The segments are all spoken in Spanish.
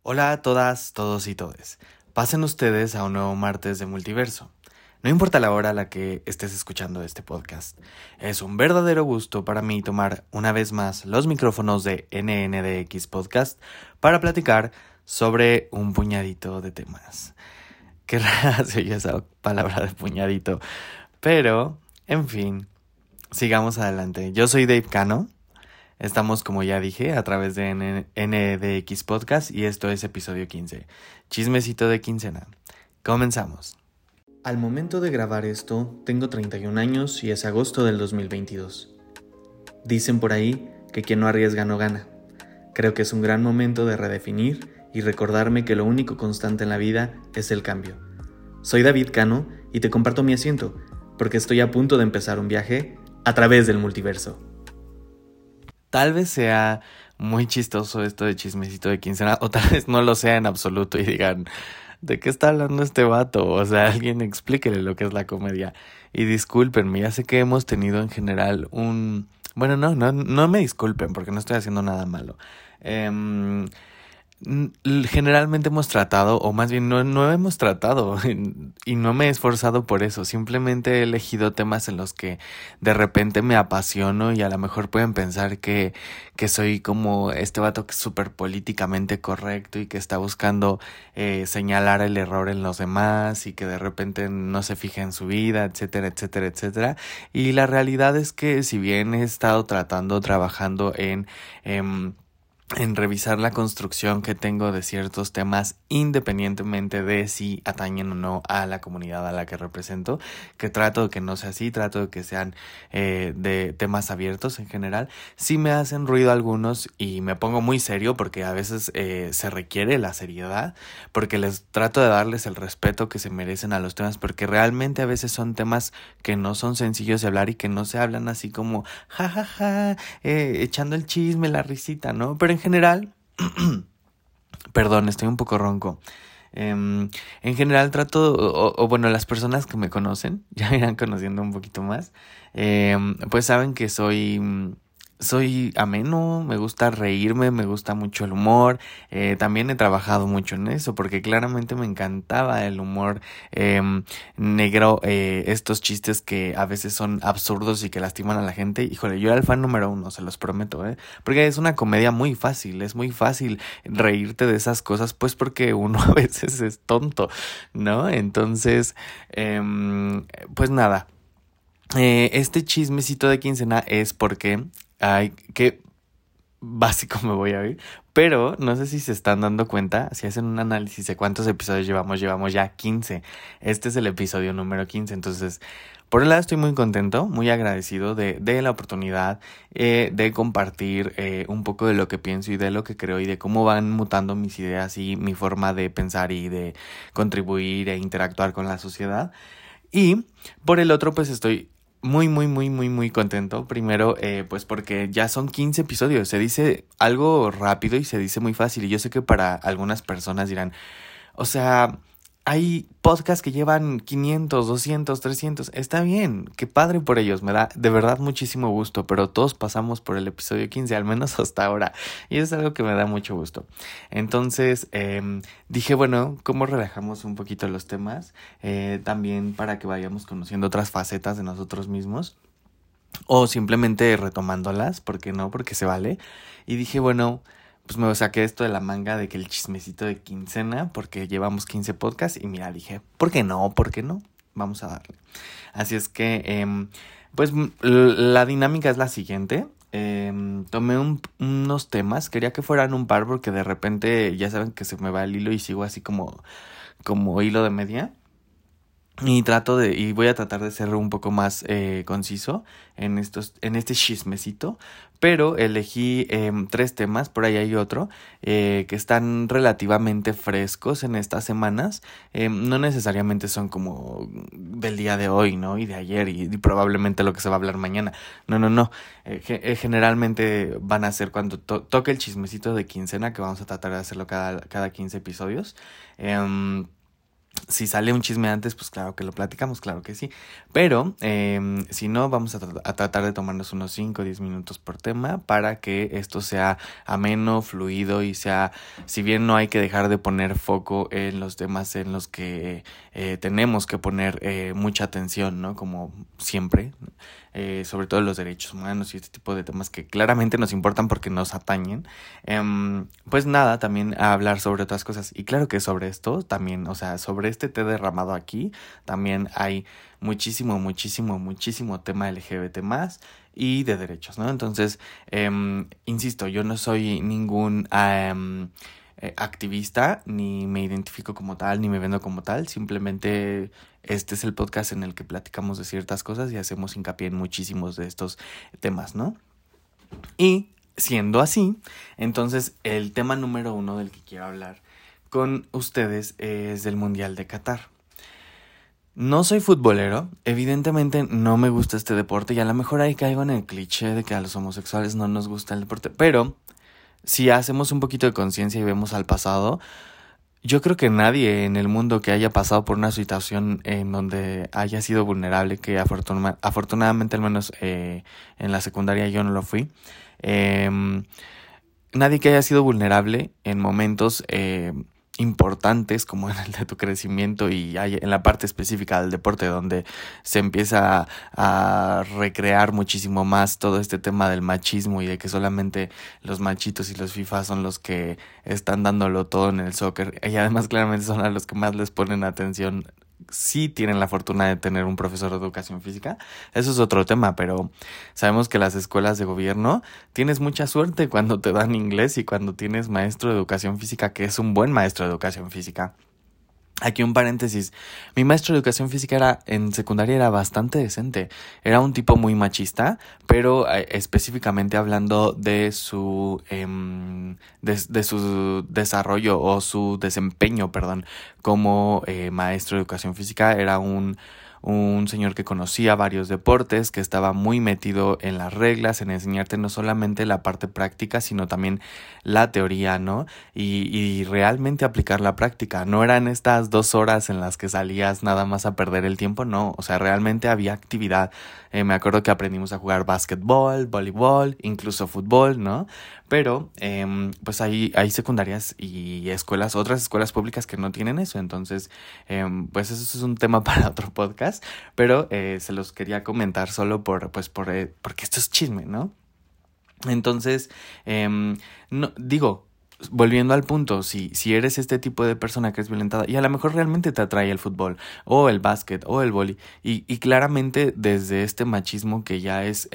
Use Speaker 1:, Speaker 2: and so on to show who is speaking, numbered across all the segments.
Speaker 1: Hola a todas, todos y todes. Pasen ustedes a un nuevo martes de Multiverso. No importa la hora a la que estés escuchando este podcast. Es un verdadero gusto para mí tomar una vez más los micrófonos de NNDX Podcast para platicar sobre un puñadito de temas. Qué rara se oye esa palabra de puñadito. Pero, en fin, sigamos adelante. Yo soy Dave Cano. Estamos, como ya dije, a través de NDX Podcast y esto es episodio 15. Chismecito de quincena. Comenzamos. Al momento de grabar esto, tengo 31 años y es agosto del 2022. Dicen por ahí que quien no arriesga no gana. Creo que es un gran momento de redefinir y recordarme que lo único constante en la vida es el cambio. Soy David Cano y te comparto mi asiento, porque estoy a punto de empezar un viaje a través del multiverso. Tal vez sea muy chistoso esto de chismecito de quincena, o tal vez no lo sea en absoluto y digan, ¿de qué está hablando este vato? O sea, alguien explíquele lo que es la comedia. Y discúlpenme, ya sé que hemos tenido en general un... Bueno, no me disculpen porque no estoy haciendo nada malo. Generalmente hemos tratado, o más bien no hemos tratado, y no me he esforzado por eso, simplemente he elegido temas en los que de repente me apasiono y a lo mejor pueden pensar que soy como este vato que es súper políticamente correcto y que está buscando señalar el error en los demás y que de repente no se fija en su vida, etcétera, etcétera, etcétera. Y la realidad es que si bien he estado trabajando en revisar la construcción que tengo de ciertos temas independientemente de si atañen o no a la comunidad a la que represento, que trato de que no sea así, trato de que sean de temas abiertos en general. Sí me hacen ruido algunos y me pongo muy serio porque a veces se requiere la seriedad, porque les trato de darles el respeto que se merecen a los temas, porque realmente a veces son temas que no son sencillos de hablar y que no se hablan así como jajaja, echando el chisme, la risita, ¿no? Pero en general, perdón, estoy un poco ronco. En general trato, o bueno, las personas que me conocen, ya me irán conociendo un poquito más, pues saben que soy ameno, me gusta reírme, me gusta mucho el humor. También he trabajado mucho en eso porque claramente me encantaba el humor negro, estos chistes que a veces son absurdos y que lastiman a la gente. Híjole, yo era el fan número 1, se los prometo, porque es una comedia muy fácil, es muy fácil reírte de esas cosas, pues porque uno a veces es tonto, ¿no? Entonces, pues nada. Este chismecito de quincena es porque, ay, qué básico me voy a oír, pero no sé si se están dando cuenta, si hacen un análisis de cuántos episodios llevamos ya 15. Este es el episodio número 15, entonces, por un lado estoy muy contento, muy agradecido de la oportunidad de compartir un poco de lo que pienso y de lo que creo y de cómo van mutando mis ideas y mi forma de pensar y de contribuir e interactuar con la sociedad. Y por el otro, pues estoy muy contento. Primero, pues porque ya son 15 episodios. Se dice algo rápido y se dice muy fácil. Y yo sé que para algunas personas dirán, o sea, hay podcasts que llevan 500, 200, 300. Está bien, qué padre por ellos. Me da de verdad muchísimo gusto. Pero todos pasamos por el episodio 15, al menos hasta ahora. Y es algo que me da mucho gusto. Entonces, dije, bueno, ¿cómo relajamos un poquito los temas? También para que vayamos conociendo otras facetas de nosotros mismos. O simplemente retomándolas, ¿por qué no? Porque se vale. Y dije, bueno, pues me saqué esto de la manga de que el chismecito de quincena, porque llevamos 15 podcasts y mira, dije, ¿por qué no? ¿Por qué no? Vamos a darle. Así es que, pues la dinámica es la siguiente. Tomé unos temas, quería que fueran un par porque de repente ya saben que se me va el hilo y sigo así como hilo de media. Y voy a tratar de ser un poco más conciso en este chismecito, pero elegí 3 temas, por ahí hay otro, que están relativamente frescos en estas semanas. No necesariamente son como del día de hoy, ¿no? Y de ayer y probablemente lo que se va a hablar mañana. No. Generalmente van a ser cuando toque el chismecito de quincena, que vamos a tratar de hacerlo cada 15 episodios. Si sale un chisme antes, pues claro que lo platicamos, claro que sí. Pero si no, vamos a tratar de tomarnos unos 5 o 10 minutos por tema para que esto sea ameno, fluido y sea, si bien no hay que dejar de poner foco en los temas en los que tenemos que poner mucha atención, ¿no? Como siempre, sobre todo los derechos humanos y este tipo de temas que claramente nos importan porque nos atañen. Pues nada, también a hablar sobre otras cosas. Y claro que sobre esto también, o sea, sobre este té derramado aquí, también hay muchísimo, muchísimo, muchísimo tema LGBT más y de derechos, ¿no? Entonces, insisto, yo no soy ningún activista, ni me identifico como tal, ni me vendo como tal, simplemente este es el podcast en el que platicamos de ciertas cosas y hacemos hincapié en muchísimos de estos temas, ¿no? Y siendo así, entonces el tema número 1 del que quiero hablar con ustedes es del Mundial de Qatar. No soy futbolero, evidentemente no me gusta este deporte y a lo mejor ahí caigo en el cliché de que a los homosexuales no nos gusta el deporte, pero si hacemos un poquito de conciencia y vemos al pasado, yo creo que nadie en el mundo que haya pasado por una situación en donde haya sido vulnerable, que afortunadamente al menos en la secundaria yo no lo fui, nadie que haya sido vulnerable en momentos importantes como en el de tu crecimiento y en la parte específica del deporte donde se empieza a recrear muchísimo más todo este tema del machismo y de que solamente los machitos y los FIFA son los que están dándolo todo en el soccer y además claramente son a los que más les ponen atención si tienen la fortuna de tener un profesor de educación física. Eso es otro tema, pero sabemos que las escuelas de gobierno tienes mucha suerte cuando te dan inglés y cuando tienes maestro de educación física que es un buen maestro de educación física. Aquí un paréntesis, mi maestro de educación física en secundaria era bastante decente, era un tipo muy machista, pero específicamente hablando de su de su desarrollo o su desempeño, perdón, como maestro de educación física, era un señor que conocía varios deportes, que estaba muy metido en las reglas, en enseñarte no solamente la parte práctica, sino también la teoría, ¿no? Y realmente aplicar la práctica. No eran estas 2 horas en las que salías nada más a perder el tiempo, no. O sea, realmente había actividad. Me acuerdo que aprendimos a jugar básquetbol, voleibol, incluso fútbol, ¿no? Pero pues hay secundarias y escuelas, otras escuelas públicas que no tienen eso. Entonces, pues eso es un tema para otro podcast. Pero se los quería comentar solo porque esto es chisme, ¿no? Entonces, no, digo, volviendo al punto, si eres este tipo de persona que es violentada y a lo mejor realmente te atrae el fútbol o el básquet o el vóley y claramente desde este machismo que ya es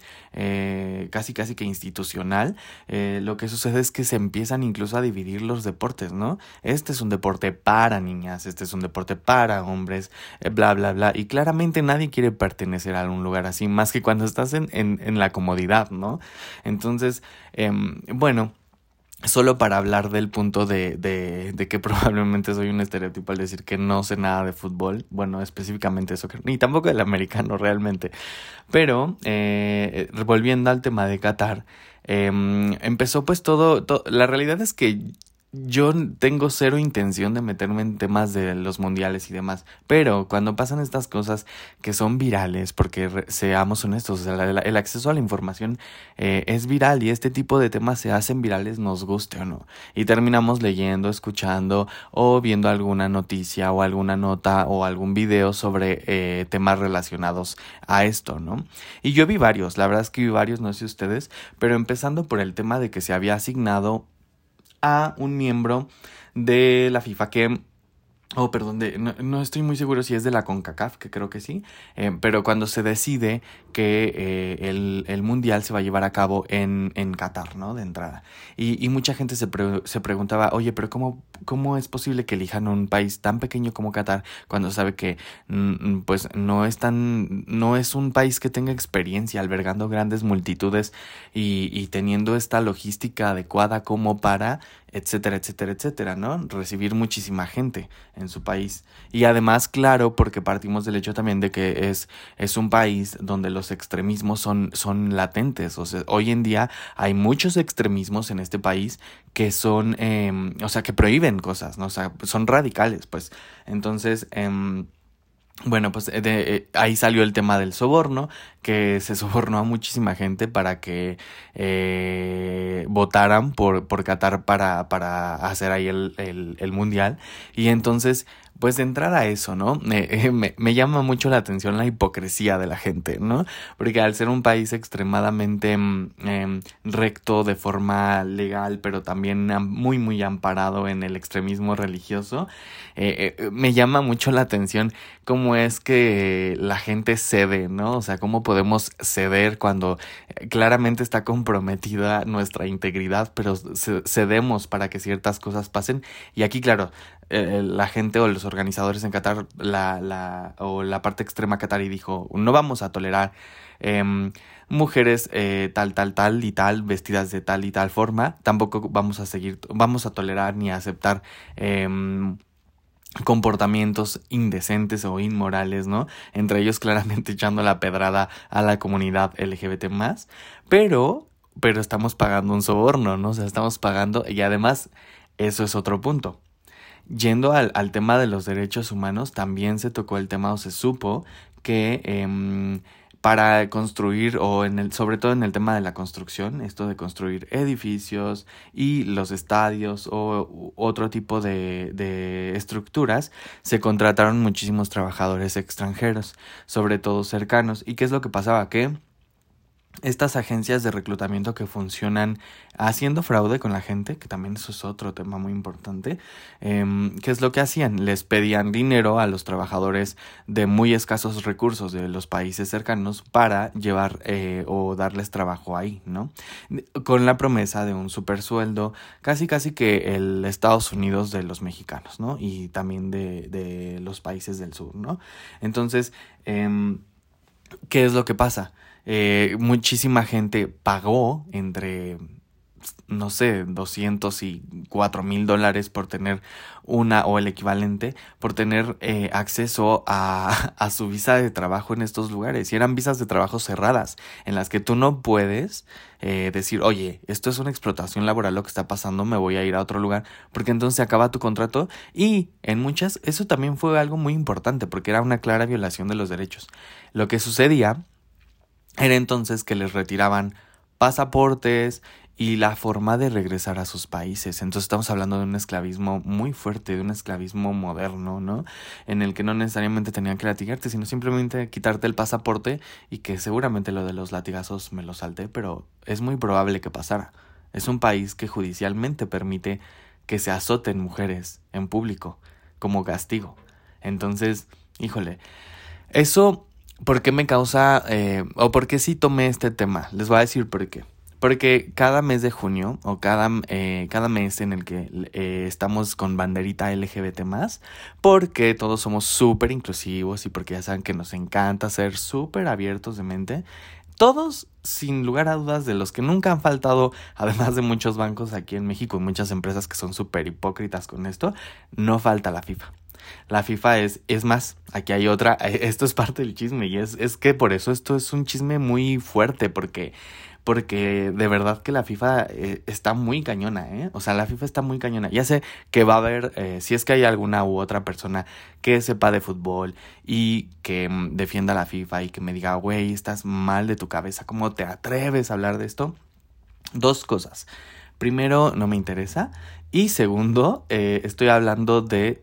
Speaker 1: casi que institucional, lo que sucede es que se empiezan incluso a dividir los deportes, ¿no? Este es un deporte para niñas, este es un deporte para hombres, bla, bla, bla, y claramente nadie quiere pertenecer a un lugar así, más que cuando estás en la comodidad, ¿no? Entonces, bueno, solo para hablar del punto de que probablemente soy un estereotipo al decir que no sé nada de fútbol, bueno, específicamente soccer, ni tampoco del americano realmente, pero volviendo al tema de Qatar, empezó pues la realidad es que yo tengo cero intención de meterme en temas de los mundiales y demás, pero cuando pasan estas cosas que son virales, porque seamos honestos, o sea, el acceso a la información es viral y este tipo de temas se hacen virales, nos guste o no, y terminamos leyendo, escuchando o viendo alguna noticia o alguna nota o algún video sobre temas relacionados a esto, ¿no? Y yo vi varios, la verdad es que vi varios, no sé ustedes, pero empezando por el tema de que se había asignado a un miembro de la FIFA no estoy muy seguro si es de la CONCACAF, que creo que sí, pero cuando se decide que el mundial se va a llevar a cabo en Qatar, ¿no? De entrada. Y mucha gente se preguntaba, oye, pero ¿cómo es posible que elijan un país tan pequeño como Qatar cuando sabe que pues no es un país que tenga experiencia albergando grandes multitudes y teniendo esta logística adecuada como para etcétera, etcétera, etcétera, ¿no? Recibir muchísima gente en su país. Y además, claro, porque partimos del hecho también de que es un país donde los extremismos son latentes. O sea, hoy en día hay muchos extremismos en este país que son, que prohíben prohíben cosas, ¿no? O sea, son radicales, pues. Entonces, bueno, pues ahí salió el tema del soborno, que se sobornó a muchísima gente para que votaran por Qatar para hacer ahí el mundial. Y entonces, pues de entrar a eso, ¿no? Me llama mucho la atención la hipocresía de la gente, ¿no? Porque al ser un país extremadamente recto de forma legal, pero también muy, muy amparado en el extremismo religioso, me llama mucho la atención cómo es que la gente cede, ¿no? O sea, cómo podemos ceder cuando claramente está comprometida nuestra integridad, pero cedemos para que ciertas cosas pasen. Y aquí, claro, la gente o los organizadores en Qatar, o la parte extrema qatarí dijo, no vamos a tolerar mujeres tal y tal, vestidas de tal y tal forma, tampoco vamos a tolerar ni a aceptar comportamientos indecentes o inmorales, ¿no? Entre ellos claramente echando la pedrada a la comunidad LGBT+, pero estamos pagando un soborno, ¿no? O sea, estamos pagando, y además eso es otro punto. Yendo al tema de los derechos humanos, también se tocó el tema o se supo que para construir sobre todo en el tema de la construcción, esto de construir edificios y los estadios o otro tipo de estructuras, se contrataron muchísimos trabajadores extranjeros, sobre todo cercanos. ¿Y qué es lo que pasaba? Que estas agencias de reclutamiento que funcionan haciendo fraude con la gente, que también eso es otro tema muy importante, ¿qué es lo que hacían? Les pedían dinero a los trabajadores de muy escasos recursos de los países cercanos para llevar o darles trabajo ahí, ¿no? Con la promesa de un super sueldo, casi que el Estados Unidos de los mexicanos, ¿no? Y también de los países del sur, ¿no? Entonces, ¿qué es lo que pasa? Muchísima gente pagó entre, no sé, $200 y $4,000 por tener o el equivalente, por tener acceso a su visa de trabajo en estos lugares. Y eran visas de trabajo cerradas, en las que tú no puedes decir, oye, esto es una explotación laboral lo que está pasando, me voy a ir a otro lugar, porque entonces se acaba tu contrato. Y en muchas, eso también fue algo muy importante, porque era una clara violación de los derechos. Lo que sucedía era entonces que les retiraban pasaportes y la forma de regresar a sus países. Entonces estamos hablando de un esclavismo muy fuerte, de un esclavismo moderno, ¿no? En el que no necesariamente tenían que latigarte, sino simplemente quitarte el pasaporte, y que seguramente lo de los latigazos me lo salté, pero es muy probable que pasara. Es un país que judicialmente permite que se azoten mujeres en público como castigo. Entonces, híjole, eso... ¿por qué me causa, o por qué sí tomé este tema? Les voy a decir por qué. Porque cada mes de junio, o cada mes en el que estamos con banderita LGBT+, porque todos somos súper inclusivos y porque ya saben que nos encanta ser súper abiertos de mente, todos, sin lugar a dudas, de los que nunca han faltado, además de muchos bancos aquí en México y muchas empresas que son súper hipócritas con esto, no falta la FIFA. La FIFA es más, aquí hay otra, esto es parte del chisme, y es que por eso esto es un chisme muy fuerte, porque de verdad que la FIFA está muy cañona, ¿eh? O sea, la FIFA está muy cañona. Ya sé que va a haber, si es que hay alguna u otra persona que sepa de fútbol y que defienda a la FIFA y que me diga, güey, estás mal de tu cabeza, ¿cómo te atreves a hablar de esto? Dos cosas. Primero, no me interesa. Y segundo, estoy hablando de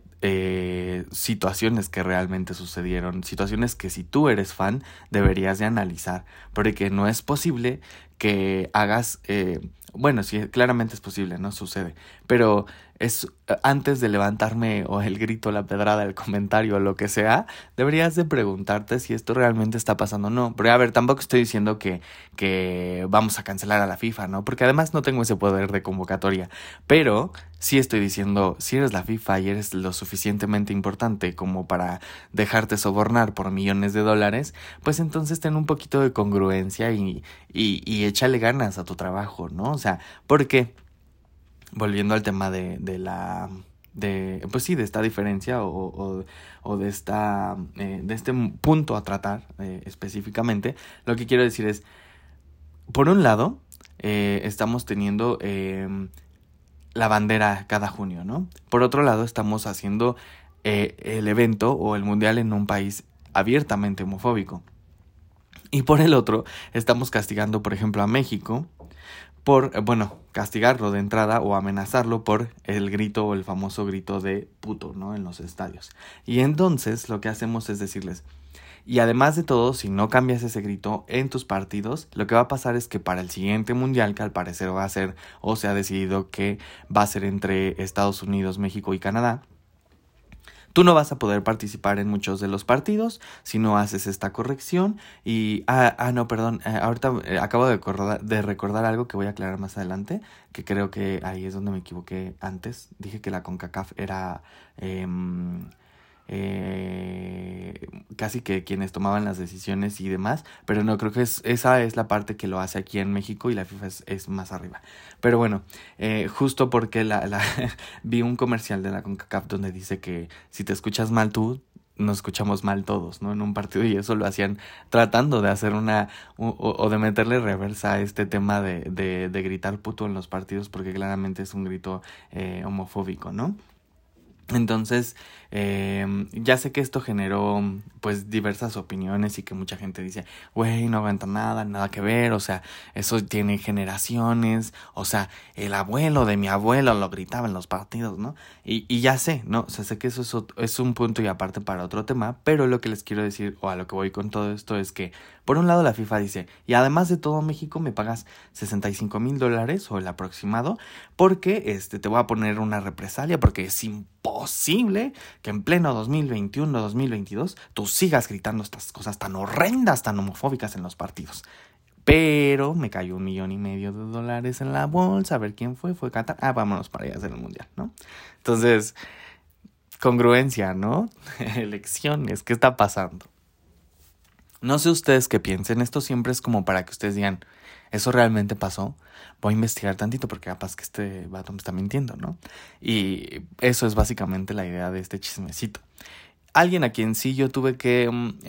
Speaker 1: situaciones que realmente sucedieron, situaciones que si tú eres fan deberías de analizar, porque no es posible que hagas, bueno, sí, claramente es posible, no sucede, pero es antes de levantarme o el grito, la pedrada, el comentario o lo que sea, deberías de preguntarte si esto realmente está pasando o no. Porque a ver, tampoco estoy diciendo que vamos a cancelar a la FIFA, ¿no? Porque además no tengo ese poder de convocatoria, pero sí estoy diciendo, si eres la FIFA y eres lo suficientemente importante como para dejarte sobornar por millones de dólares, pues entonces ten un poquito de congruencia y échale ganas a tu trabajo, ¿no? O sea, porque volviendo al tema de esta diferencia o de este punto a tratar específicamente, lo que quiero decir es, por un lado, estamos teniendo la bandera cada junio, ¿no? Por otro lado, estamos haciendo el evento o el mundial en un país abiertamente homofóbico. Y por el otro, estamos castigando, por ejemplo, a México por, castigarlo de entrada o amenazarlo por el grito o el famoso grito de puto, ¿no? En los estadios. Y entonces lo que hacemos es decirles, y además de todo, si no cambias ese grito en tus partidos, lo que va a pasar es que para el siguiente mundial, que al parecer va a ser, o se ha decidido que va a ser entre Estados Unidos, México y Canadá, tú no vas a poder participar en muchos de los partidos si no haces esta corrección. Y, ahorita acabo de recordar algo que voy a aclarar más adelante, que creo que ahí es donde me equivoqué antes. Dije que la CONCACAF era casi que quienes tomaban las decisiones y demás, pero no, creo que esa es la parte que lo hace aquí en México y la FIFA es más arriba. Pero bueno, justo porque vi un comercial de la CONCACAF donde dice que si te escuchas mal tú, nos escuchamos mal todos, ¿no? En un partido, y eso lo hacían tratando de hacer o de meterle reversa a este tema de gritar puto en los partidos, porque claramente es un grito homofóbico, ¿no? Entonces, ya sé que esto generó pues diversas opiniones y que mucha gente dice, güey, no aguanta nada que ver, o sea, eso tiene generaciones, o sea, el abuelo de mi abuelo lo gritaba en los partidos, ¿no? Y ya sé, ¿no? O sea, sé que eso es un punto y aparte para otro tema, pero lo que les quiero decir, o a lo que voy con todo esto, es que, por un lado la FIFA dice, y además de todo México me pagas $65,000 o el aproximado, porque te voy a poner una represalia, porque es imposible que en pleno 2021, 2022, tú sigas gritando estas cosas tan horrendas, tan homofóbicas en los partidos. Pero me cayó $1,500,000 en la bolsa. A ver quién fue Qatar. Vámonos para allá a hacer el mundial, ¿no? Entonces, congruencia, ¿no? Elecciones, ¿qué está pasando? No sé ustedes qué piensen. Esto siempre es como para que ustedes digan, ¿eso realmente pasó? Voy a investigar tantito porque capaz que este vato me está mintiendo, ¿no? Y eso es básicamente la idea de este chismecito. Alguien a quien sí yo tuve que...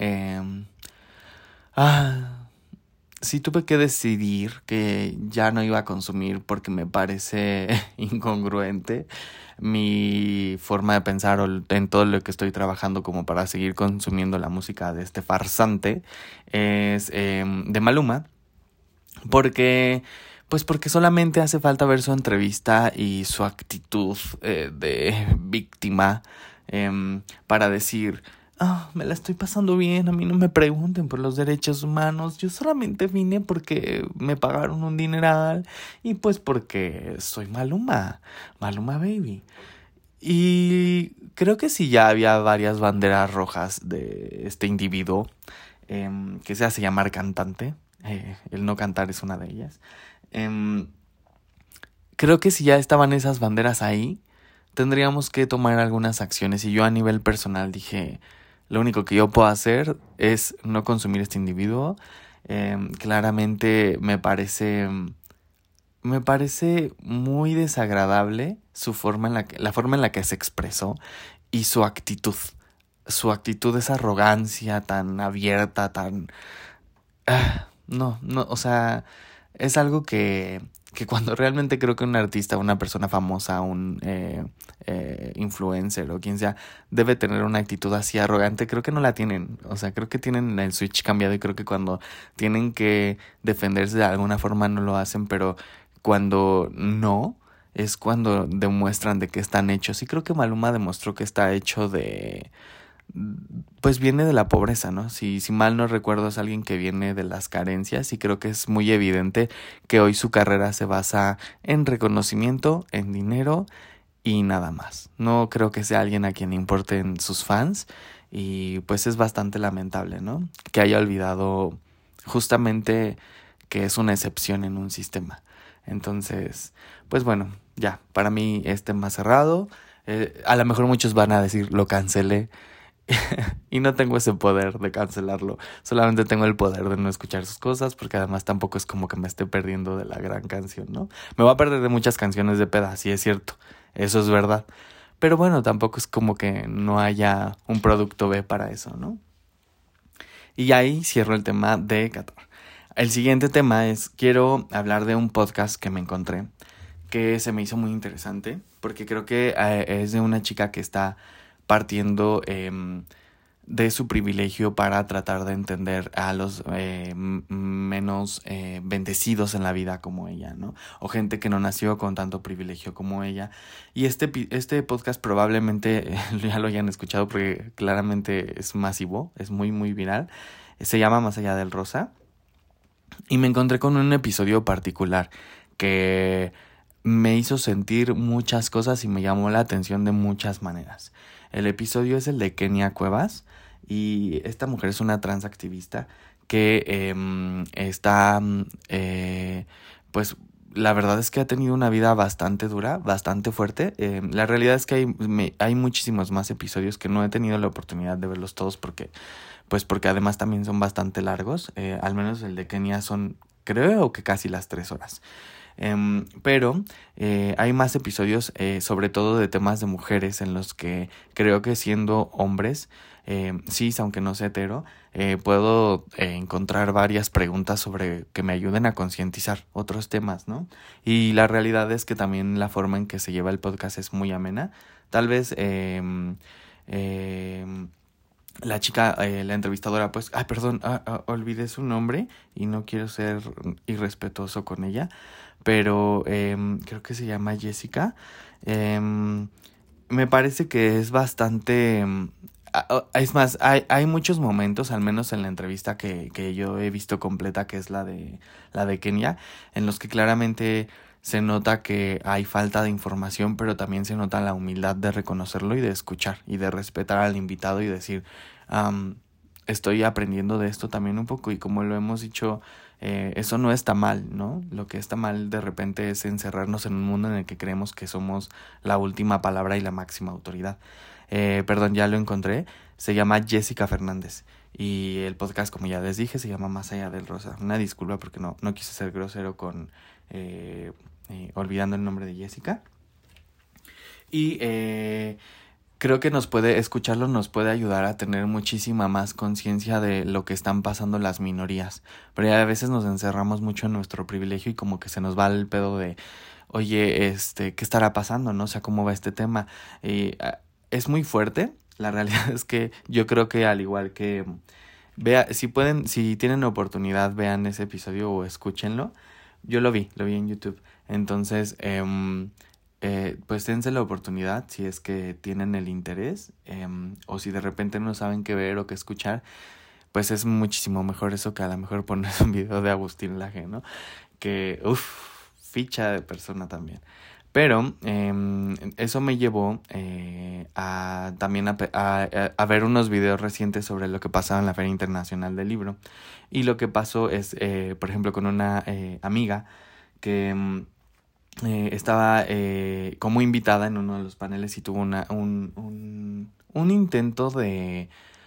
Speaker 1: sí tuve que decidir que ya no iba a consumir porque me parece incongruente mi forma de pensar o en todo lo que estoy trabajando como para seguir consumiendo la música de este farsante, es de Maluma. Porque solamente hace falta ver su entrevista y su actitud de víctima para decir, me la estoy pasando bien, a mí no me pregunten por los derechos humanos, yo solamente vine porque me pagaron un dineral y pues porque soy Maluma Baby. Y creo que sí ya había varias banderas rojas de este individuo que se hace llamar cantante. El no cantar es una de ellas. Creo que si ya estaban esas banderas ahí, tendríamos que tomar algunas acciones. Y yo a nivel personal dije, lo único que yo puedo hacer es no consumir este individuo. Claramente me parece muy desagradable la forma en la que se expresó y su actitud. Su actitud, esa arrogancia tan abierta, tan... No, o sea, es algo que cuando realmente creo que un artista, una persona famosa, un influencer o quien sea, debe tener una actitud así arrogante, creo que no la tienen. O sea, creo que tienen el switch cambiado y creo que cuando tienen que defenderse de alguna forma no lo hacen, pero cuando no, es cuando demuestran de qué están hechos. Y creo que Maluma demostró que está hecho pues viene de la pobreza, ¿no? Si mal no recuerdo, es alguien que viene de las carencias y creo que es muy evidente que hoy su carrera se basa en reconocimiento, en dinero y nada más. No creo que sea alguien a quien importen sus fans y pues es bastante lamentable, ¿no? Que haya olvidado justamente que es una excepción en un sistema. Entonces, pues bueno, ya, para mí es tema cerrado. A lo mejor muchos van a decir, lo cancelé. Y no tengo ese poder de cancelarlo. Solamente tengo el poder de no escuchar sus cosas, porque además tampoco es como que me esté perdiendo de la gran canción, ¿no? Me voy a perder de muchas canciones de peda, sí es cierto. Eso es verdad. Pero bueno, tampoco es como que no haya un producto B para eso, ¿no? Y ahí cierro el tema de Qatar. El siguiente tema quiero hablar de un podcast que me encontré, que se me hizo muy interesante, porque creo que es de una chica que está partiendo de su privilegio para tratar de entender a los menos bendecidos en la vida como ella, ¿no? O gente que no nació con tanto privilegio como ella. Y este podcast probablemente ya lo hayan escuchado porque claramente es masivo, es muy, muy viral. Se llama Más allá del rosa. Y me encontré con un episodio particular que me hizo sentir muchas cosas y me llamó la atención de muchas maneras. El episodio es el de Kenia Cuevas y esta mujer es una transactivista que está, pues la verdad es que ha tenido una vida bastante dura, bastante fuerte. La realidad es que hay muchísimos más episodios que no he tenido la oportunidad de verlos todos porque además también son bastante largos. Al menos el de Kenia son, creo que casi las 3 horas. Pero hay más episodios, sobre todo de temas de mujeres, en los que creo que siendo hombres, cis, aunque no sea hetero, puedo encontrar varias preguntas sobre que me ayuden a concientizar otros temas, ¿no? Y la realidad es que también la forma en que se lleva el podcast es muy amena. Tal vez la chica, la entrevistadora, pues, perdón, olvidé su nombre y no quiero ser irrespetuoso con ella, pero creo que se llama Jessica. Me parece que es bastante... es más, hay muchos momentos, al menos en la entrevista que yo he visto completa, que es la de Kenia, en los que claramente se nota que hay falta de información, pero también se nota la humildad de reconocerlo y de escuchar y de respetar al invitado y decir, estoy aprendiendo de esto también un poco, y como lo hemos dicho, eso no está mal, ¿no? Lo que está mal de repente es encerrarnos en un mundo en el que creemos que somos la última palabra y la máxima autoridad. Perdón, ya lo encontré. Se llama Jessica Fernández. Y el podcast, como ya les dije, se llama Más allá del rosa. Una disculpa porque no quise ser grosero con olvidando el nombre de Jessica. Y creo que escucharlo nos puede ayudar a tener muchísima más conciencia de lo que están pasando las minorías. Pero a veces nos encerramos mucho en nuestro privilegio y como que se nos va el pedo de, oye, ¿qué estará pasando? ¿No? O sea, ¿cómo va este tema? Es muy fuerte. La realidad es que yo creo que al igual que si tienen oportunidad, vean ese episodio o escúchenlo. Yo lo vi en YouTube. Entonces, pues dense la oportunidad si es que tienen el interés, o si de repente no saben qué ver o qué escuchar, pues es muchísimo mejor eso que a lo mejor ponerse un video de Agustín Laje, ¿no? Que, ficha de persona también. Pero eso me llevó también a ver unos videos recientes sobre lo que pasaba en la Feria Internacional del Libro. Y lo que pasó es, por ejemplo, con una amiga que estaba como invitada en uno de los paneles y tuvo un intento de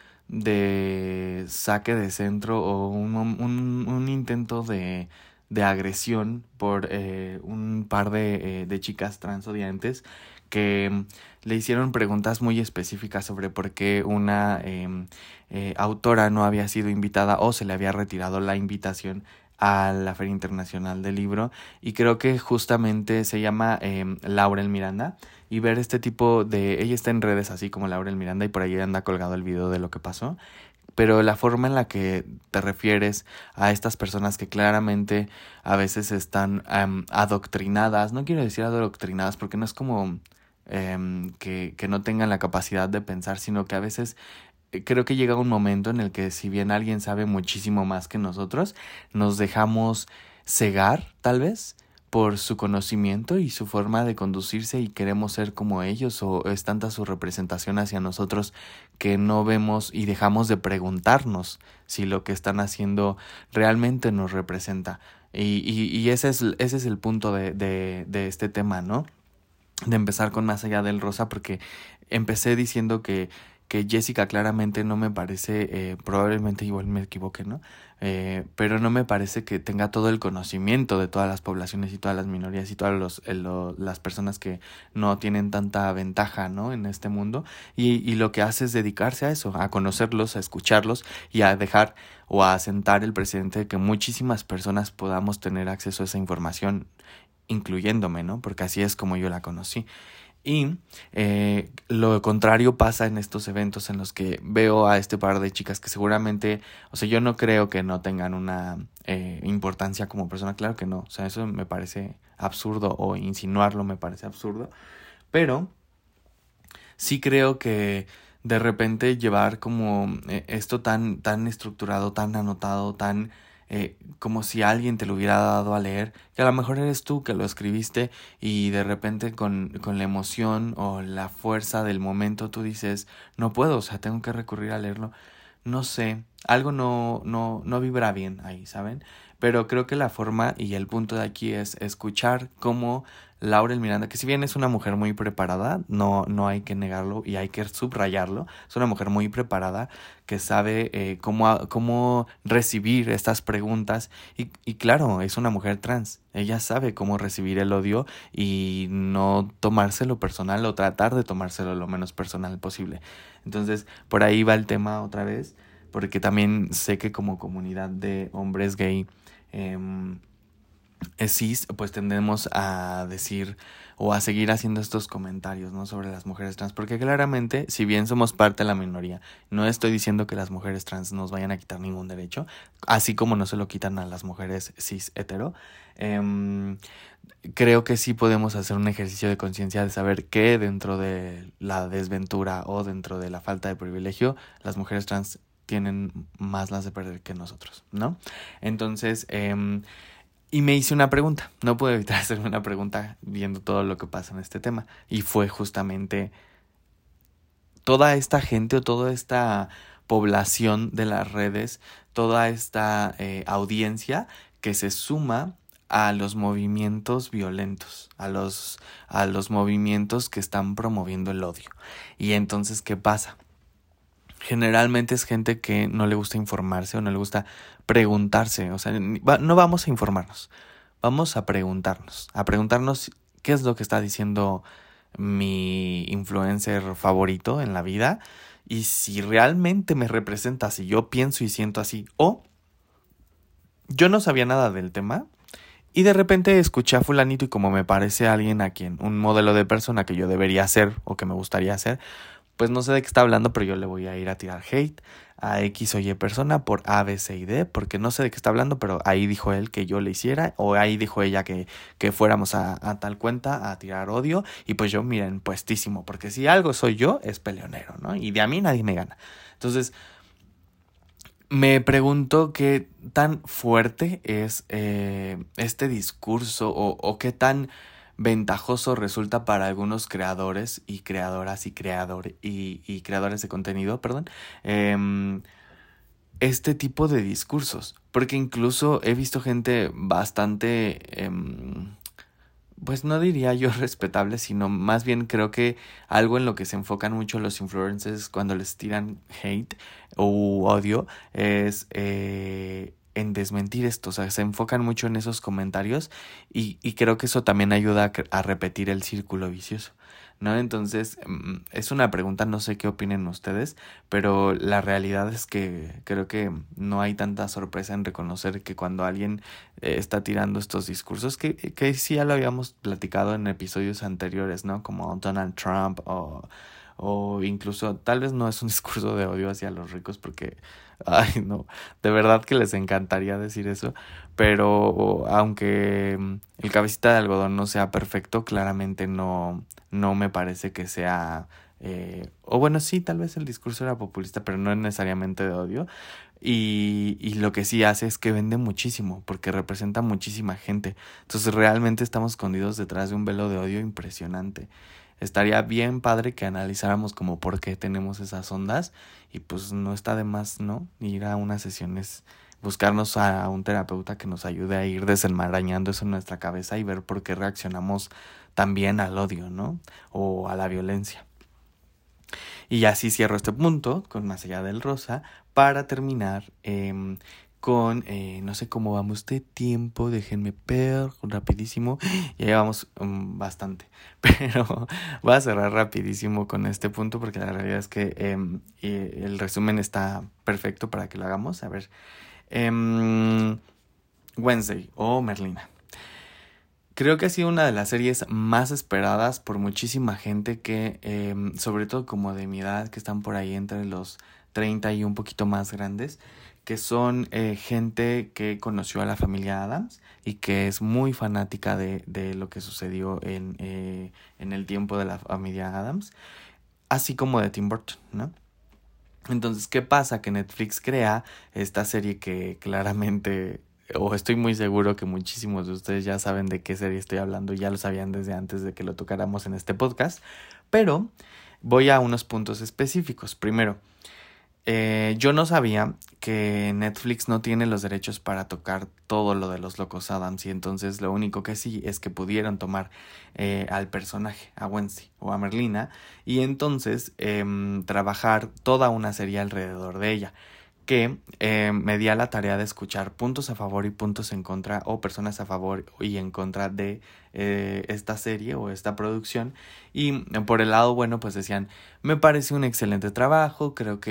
Speaker 1: saque de centro o un intento de agresión por un par de chicas trans odiantes que le hicieron preguntas muy específicas sobre por qué una autora no había sido invitada o se le había retirado la invitación a la Feria Internacional del Libro, y creo que justamente se llama Laurel Miranda, y ver este tipo de... Ella está en redes así como Laurel Miranda y por ahí anda colgado el video de lo que pasó, pero la forma en la que te refieres a estas personas que claramente a veces están adoctrinadas, no quiero decir adoctrinadas porque no es como que no tengan la capacidad de pensar, sino que a veces creo que llega un momento en el que si bien alguien sabe muchísimo más que nosotros, nos dejamos cegar, tal vez, por su conocimiento y su forma de conducirse y queremos ser como ellos, o es tanta su representación hacia nosotros que no vemos y dejamos de preguntarnos si lo que están haciendo realmente nos representa. Y ese es el punto de este tema, ¿no? De empezar con Más allá del rosa, porque empecé diciendo que Jessica claramente no me parece, probablemente igual me equivoque, ¿no? Pero no me parece que tenga todo el conocimiento de todas las poblaciones y todas las minorías y todas las personas que no tienen tanta ventaja, ¿no? En este mundo, y lo que hace es dedicarse a eso, a conocerlos, a escucharlos y a dejar o a asentar el precedente de que muchísimas personas podamos tener acceso a esa información. incluyéndome, ¿no? Porque así es como yo la conocí. Y lo contrario pasa en estos eventos en los que veo a este par de chicas que seguramente, o sea, yo no creo que no tengan una importancia como persona, claro que no, o sea, eso me parece absurdo o insinuarlo me parece absurdo, pero sí creo que de repente llevar como esto tan estructurado, tan anotado, tan como si alguien te lo hubiera dado a leer, que a lo mejor eres tú que lo escribiste y de repente con la emoción o la fuerza del momento tú dices, no puedo, o sea, tengo que recurrir a leerlo. No sé, algo no vibra bien ahí, ¿saben? Pero creo que la forma y el punto de aquí es escuchar cómo Laurel Miranda, que si bien es una mujer muy preparada, no hay que negarlo y hay que subrayarlo, es una mujer muy preparada que sabe cómo recibir estas preguntas y claro, es una mujer trans, ella sabe cómo recibir el odio y no tomárselo personal o tratar de tomárselo lo menos personal posible. Entonces, por ahí va el tema otra vez, porque también sé que como comunidad de hombres gay, eh, cis, pues tendemos a decir o a seguir haciendo estos comentarios, ¿no? Sobre las mujeres trans, porque claramente, si bien somos parte de la minoría, no estoy diciendo que las mujeres trans nos vayan a quitar ningún derecho, así como no se lo quitan a las mujeres cis hetero. Eh, Creo que sí podemos hacer un ejercicio de conciencia de saber que dentro de la desventura o dentro de la falta de privilegio, las mujeres trans tienen más las de perder que nosotros, ¿no? Entonces, y me hice una pregunta, no pude evitar hacerme una pregunta viendo todo lo que pasa en este tema. Y fue justamente toda esta gente o toda esta población de las redes, toda esta audiencia que se suma a los movimientos violentos, a los movimientos que están promoviendo el odio. Y entonces, ¿qué pasa? Generalmente es gente que no le gusta informarse o no le gusta preguntarse, o sea, no vamos a informarnos, vamos a preguntarnos qué es lo que está diciendo mi influencer favorito en la vida y si realmente me representa, si yo pienso y siento así, o yo no sabía nada del tema y de repente escuché a fulanito y como me parece alguien a quien, un modelo de persona que yo debería ser o que me gustaría ser, pues no sé de qué está hablando, pero yo le voy a ir a tirar hate a X o Y persona por A, B, C y D, porque no sé de qué está hablando, pero ahí dijo él que yo le hiciera, o ahí dijo ella que fuéramos a tal cuenta a tirar odio, y pues yo, miren, puestísimo, porque si algo soy yo, es peleonero, ¿no? Y de a mí nadie me gana. Entonces, me pregunto qué tan fuerte es este discurso o qué tan ventajoso resulta para algunos creadores y creadoras y creadores de contenido, perdón, em, este tipo de discursos. Porque incluso he visto gente bastante pues no diría yo respetable, sino más bien creo que algo en lo que se enfocan mucho los influencers cuando les tiran hate o odio es en desmentir esto, o sea, se enfocan mucho en esos comentarios y creo que eso también ayuda a repetir el círculo vicioso, ¿no? Entonces, es una pregunta, no sé qué opinen ustedes, pero la realidad es que creo que no hay tanta sorpresa en reconocer que cuando alguien está tirando estos discursos que sí ya lo habíamos platicado en episodios anteriores, ¿no? Como Donald Trump o incluso tal vez no es un discurso de odio hacia los ricos porque, ay no, de verdad que les encantaría decir eso, pero aunque el cabecita de algodón no sea perfecto, claramente no me parece que sea... o bueno, sí, tal vez el discurso era populista, pero no necesariamente de odio. Y lo que sí hace es que vende muchísimo, porque representa muchísima gente. Entonces realmente estamos escondidos detrás de un velo de odio impresionante. Estaría bien padre que analizáramos como por qué tenemos esas ondas y pues no está de más, ¿no? Ir a unas sesiones, buscarnos a un terapeuta que nos ayude a ir desenmarañando eso en nuestra cabeza y ver por qué reaccionamos también al odio, ¿no? O a la violencia. Y así cierro este punto con Más allá del rosa para terminar con, no sé cómo vamos de tiempo, déjenme ver rapidísimo, ya llevamos bastante, pero voy a cerrar rapidísimo con este punto porque la realidad es que el resumen está perfecto para que lo hagamos. A ver, Wednesday o Merlina. Creo que ha sido una de las series más esperadas por muchísima gente que, sobre todo como de mi edad, que están por ahí entre los 30 y un poquito más grandes, que son gente que conoció a la familia Adams y que es muy fanática de lo que sucedió en el tiempo de la familia Adams, así como de Tim Burton, ¿no? Entonces, ¿qué pasa? Que Netflix crea esta serie que claramente, o estoy muy seguro que muchísimos de ustedes ya saben de qué serie estoy hablando, ya lo sabían desde antes de que lo tocáramos en este podcast, pero voy a unos puntos específicos. Primero, yo no sabía que Netflix no tiene los derechos para tocar todo lo de los Locos Adams y entonces lo único que sí es que pudieron tomar al personaje, a Wednesday o a Merlina, y entonces trabajar toda una serie alrededor de ella, que me di a la tarea de escuchar puntos a favor y puntos en contra, o personas a favor y en contra de esta serie o esta producción. Y por el lado bueno, pues decían, me parece un excelente trabajo,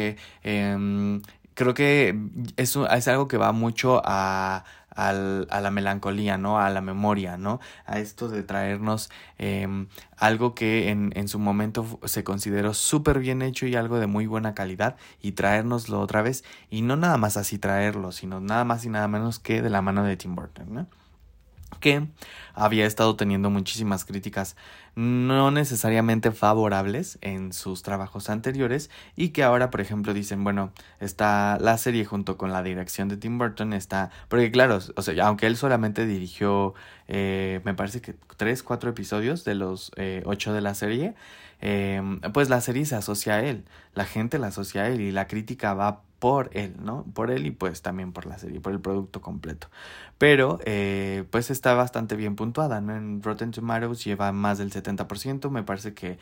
Speaker 1: creo que es algo que va mucho a la melancolía, ¿no? A la memoria, ¿no? A esto de traernos algo que en su momento se consideró súper bien hecho y algo de muy buena calidad, y traérnoslo otra vez, y no nada más así traerlo, sino nada más y nada menos que de la mano de Tim Burton, ¿no? Que había estado teniendo muchísimas críticas no necesariamente favorables en sus trabajos anteriores, y que ahora, por ejemplo, dicen, bueno, está la serie junto con la dirección de Tim Burton, está, porque claro, o sea, aunque él solamente dirigió me parece que 3-4 episodios de los 8 de la serie, pues la serie se asocia a él, la gente la asocia a él y la crítica va por él, ¿no? Por él y pues también por la serie, por el producto completo. Pero pues está bastante bien puntuada, ¿no? En Rotten Tomatoes lleva más del 70%, me parece que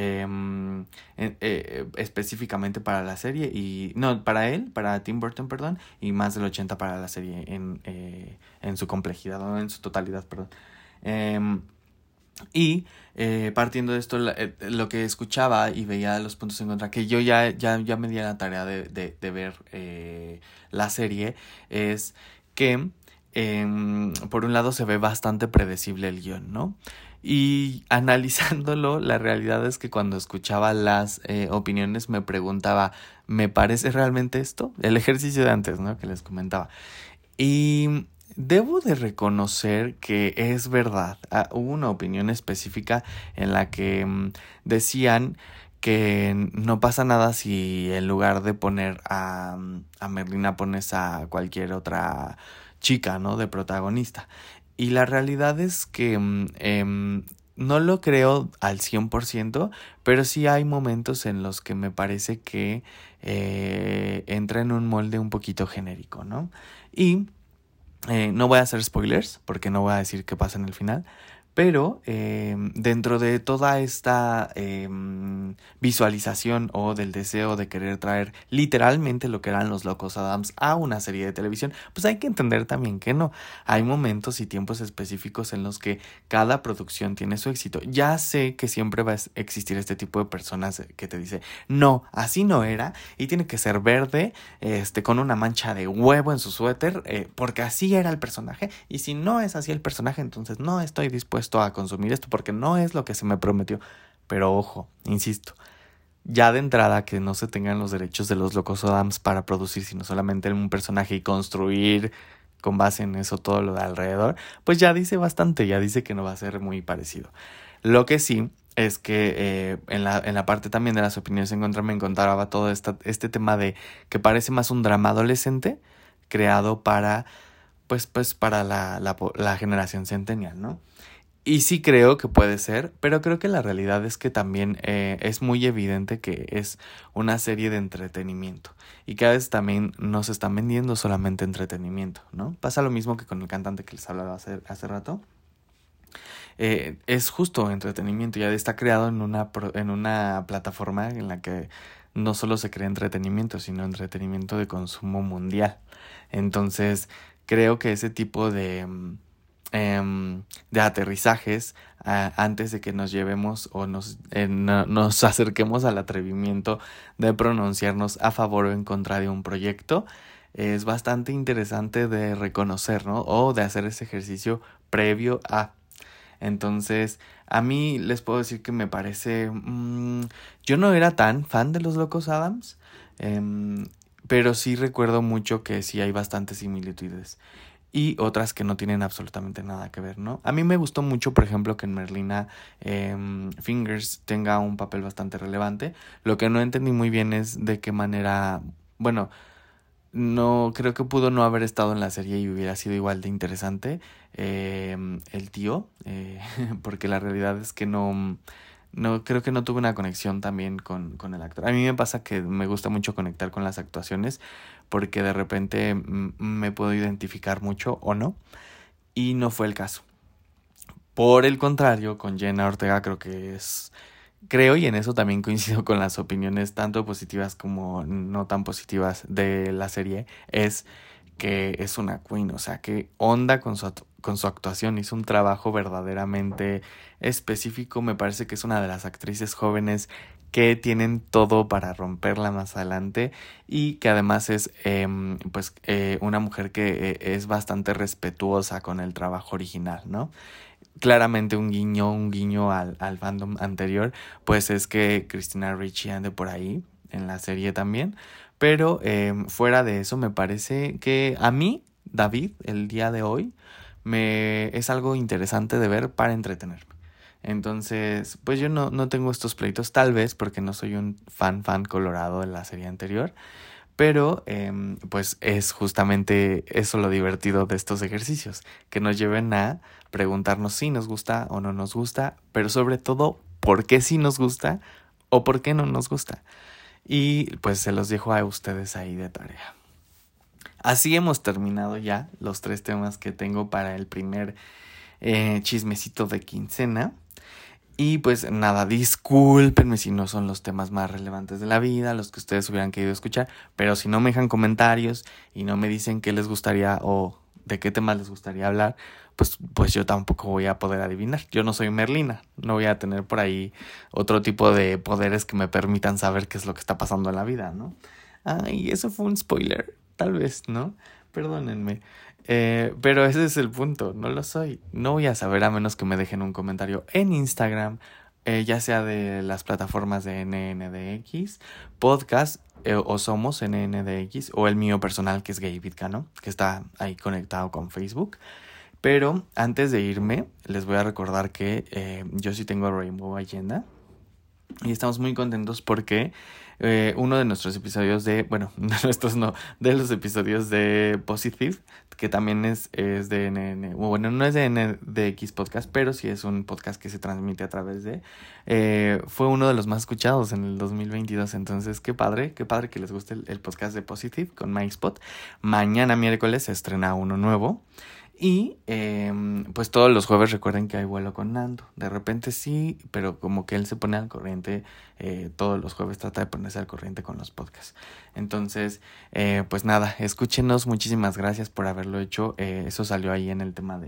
Speaker 1: específicamente para la serie, y no, para él, para Tim Burton, perdón, y más del 80% para la serie en su complejidad, o en su totalidad, perdón. Y partiendo de esto, lo que escuchaba y veía los puntos en contra, que yo ya me di a la tarea de ver la serie, es que por un lado se ve bastante predecible el guión, ¿no? Y analizándolo, la realidad es que cuando escuchaba las opiniones me preguntaba, ¿me parece realmente esto? El ejercicio de antes, ¿no? Que les comentaba. Y debo de reconocer que es verdad. Hubo una opinión específica en la que decían que no pasa nada si en lugar de poner a Merlina pones a cualquier otra chica, ¿no? De protagonista. Y la realidad es que no lo creo al 100%, pero sí hay momentos en los que me parece que entra en un molde un poquito genérico, ¿no? Y no voy a hacer spoilers porque no voy a decir qué pasa en el final, pero dentro de toda esta visualización o del deseo de querer traer literalmente lo que eran los Locos Adams a una serie de televisión, pues hay que entender también que no. Hay momentos y tiempos específicos en los que cada producción tiene su éxito. Ya sé que siempre va a existir este tipo de personas que te dice, no, así no era, y tiene que ser verde, con una mancha de huevo en su suéter, porque así era el personaje, y si no es así el personaje, entonces no estoy dispuesto a consumir esto porque no es lo que se me prometió. Pero ojo, insisto, ya de entrada que no se tengan los derechos de los Locos Adams para producir, sino solamente un personaje y construir con base en eso todo lo de alrededor, pues ya dice bastante, ya dice que no va a ser muy parecido. Lo que sí es que en la parte también de las opiniones en contra me encontraba todo este tema de que parece más un drama adolescente creado para pues para la generación centennial, ¿no? Y sí creo que puede ser, pero creo que la realidad es que también es muy evidente que es una serie de entretenimiento, y cada vez también nos están vendiendo solamente entretenimiento, ¿no? Pasa lo mismo que con el cantante que les hablaba hace rato. Es justo entretenimiento, ya está creado en una plataforma en la que no solo se crea entretenimiento, sino entretenimiento de consumo mundial. Entonces creo que ese tipo de aterrizajes antes de que nos llevemos o nos acerquemos al atrevimiento de pronunciarnos a favor o en contra de un proyecto, es bastante interesante de reconocer, ¿no? O de hacer ese ejercicio previo a. Entonces, a mí les puedo decir que me parece... yo no era tan fan de Los Locos Adams, pero sí recuerdo mucho que sí hay bastantes similitudes. Y otras que no tienen absolutamente nada que ver, ¿no? A mí me gustó mucho, por ejemplo, que en Merlina Fingers tenga un papel bastante relevante. Lo que no entendí muy bien es de qué manera... Bueno, no creo que pudo no haber estado en la serie y hubiera sido igual de interesante el tío, porque la realidad es que no creo que no tuve una conexión también con el actor. A mí me pasa que me gusta mucho conectar con las actuaciones porque de repente me puedo identificar mucho o no, y no fue el caso. Por el contrario, con Jenna Ortega creo, y en eso también coincido con las opiniones tanto positivas como no tan positivas de la serie, es que es una queen, o sea, que onda con su actuación, hizo un trabajo verdaderamente específico. Me parece que es una de las actrices jóvenes que tienen todo para romperla más adelante, y que además es una mujer que es bastante respetuosa con el trabajo original, ¿no? Claramente un guiño al fandom anterior, pues es que Christina Ricci ande por ahí en la serie también. Pero fuera de eso, me parece que a mí, David, el día de hoy, es algo interesante de ver para entretenerme. Entonces, pues yo no tengo estos pleitos, tal vez porque no soy un fan colorado de la serie anterior. Pero pues es justamente eso lo divertido de estos ejercicios, que nos lleven a preguntarnos si nos gusta o no nos gusta, pero sobre todo por qué sí nos gusta o por qué no nos gusta. Y pues se los dejo a ustedes ahí de tarea. Así hemos terminado ya los 3 temas que tengo para el primer chismecito de quincena. Y pues nada, discúlpenme si no son los temas más relevantes de la vida, los que ustedes hubieran querido escuchar, pero si no me dejan comentarios y no me dicen qué les gustaría o de qué temas les gustaría hablar, pues yo tampoco voy a poder adivinar. Yo no soy Merlina, no voy a tener por ahí otro tipo de poderes que me permitan saber qué es lo que está pasando en la vida, ¿no? Ay, eso fue un spoiler, tal vez, ¿no? Perdónenme. Pero ese es el punto, no lo soy. No voy a saber a menos que me dejen un comentario en Instagram, ya sea de las plataformas de NNDX, podcast o Somos NNDX, o el mío personal que es Gavidcano, que está ahí conectado con Facebook. Pero antes de irme, les voy a recordar que yo sí tengo Rainbow Agenda. Y estamos muy contentos porque uno de nuestros episodios de los episodios de Positive, que también es de NN, bueno, no es de NDX Podcast, pero sí es un podcast que se transmite a través fue uno de los más escuchados en el 2022. Entonces, qué padre que les guste el podcast de Positive con MySpot. Mañana miércoles se estrena uno nuevo. Y pues todos los jueves recuerden que hay vuelo con Nando. De repente sí, pero como que él se pone al corriente, todos los jueves trata de ponerse al corriente con los podcasts. Entonces, pues nada, escúchenos, muchísimas gracias por haberlo hecho. Eso salió ahí en el tema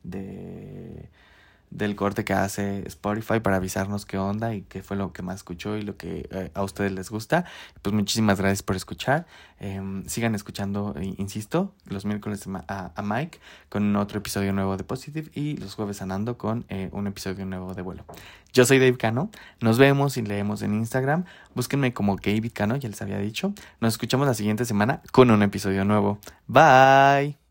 Speaker 1: del corte que hace Spotify para avisarnos qué onda y qué fue lo que más escuchó y lo que a ustedes les gusta. Pues muchísimas gracias por escuchar. Sigan escuchando, insisto, los miércoles a Mike con otro episodio nuevo de Positive, y los jueves a Nando con un episodio nuevo de Vuelo. Yo soy Dave Cano. Nos vemos y leemos en Instagram. Búsquenme como David Cano, ya les había dicho. Nos escuchamos la siguiente semana con un episodio nuevo. Bye.